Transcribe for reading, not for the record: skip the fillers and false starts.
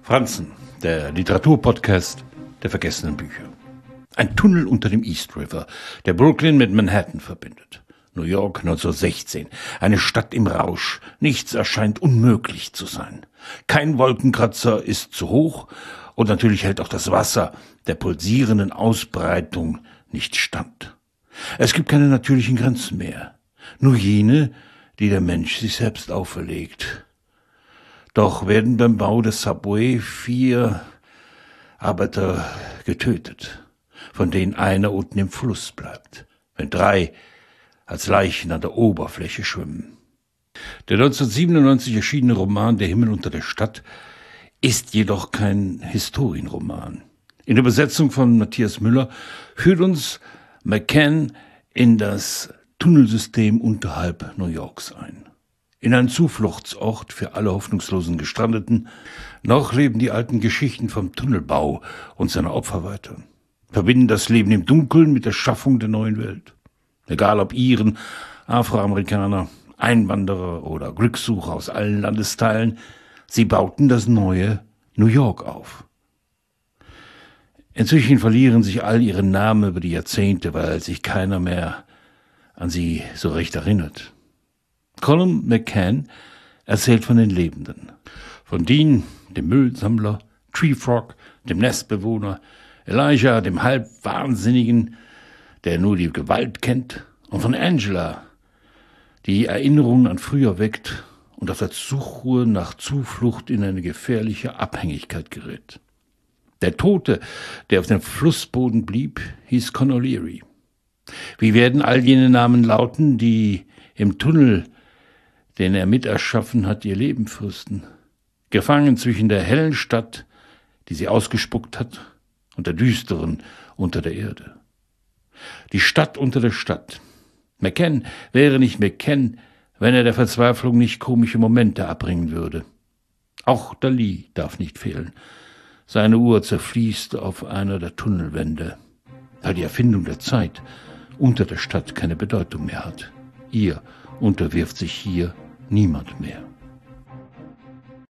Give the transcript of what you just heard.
Franzen, der Literaturpodcast der vergessenen Bücher. Ein Tunnel unter dem East River, der Brooklyn mit Manhattan verbindet. New York 1916, eine Stadt im Rausch. Nichts erscheint unmöglich zu sein. Kein Wolkenkratzer ist zu hoch und natürlich hält auch das Wasser der pulsierenden Ausbreitung nicht stand. Es gibt keine natürlichen Grenzen mehr, nur jene, die der Mensch sich selbst auferlegt. Doch werden beim Bau des Subway 4 Arbeiter getötet, von denen einer unten im Fluss bleibt, wenn 3 als Leichen an der Oberfläche schwimmen. Der 1997 erschienene Roman Der Himmel unter der Stadt ist jedoch kein Historienroman. In der Übersetzung von Matthias Müller führt uns McCann in das Tunnelsystem unterhalb New Yorks ein. In einen Zufluchtsort für alle hoffnungslosen Gestrandeten. Noch leben die alten Geschichten vom Tunnelbau und seiner Opfer weiter. Verbinden das Leben im Dunkeln mit der Schaffung der neuen Welt. Egal ob Iren, Afroamerikaner, Einwanderer oder Glückssucher aus allen Landesteilen, sie bauten das neue New York auf. Inzwischen verlieren sich all ihre Namen über die Jahrzehnte, weil sich keiner mehr an sie so recht erinnert. Colum McCann erzählt von den Lebenden. Von Dean, dem Müllsammler, Tree Frog, dem Nestbewohner, Elijah, dem Halbwahnsinnigen, der nur die Gewalt kennt, und von Angela, die Erinnerungen an früher weckt und auf der Suche nach Zuflucht in eine gefährliche Abhängigkeit gerät. Der Tote, der auf dem Flussboden blieb, hieß Con O'Leary. Wie werden all jene Namen lauten, die im Tunnel, den er miterschaffen hat, ihr Leben fristen? Gefangen zwischen der hellen Stadt, die sie ausgespuckt hat, und der düsteren unter der Erde. Die Stadt unter der Stadt. McCann wäre nicht McCann, wenn er der Verzweiflung nicht komische Momente abbringen würde. Auch Dali darf nicht fehlen. Seine Uhr zerfließt auf einer der Tunnelwände, weil die Erfindung der Zeit unter der Stadt keine Bedeutung mehr hat. Ihr unterwirft sich hier niemand mehr.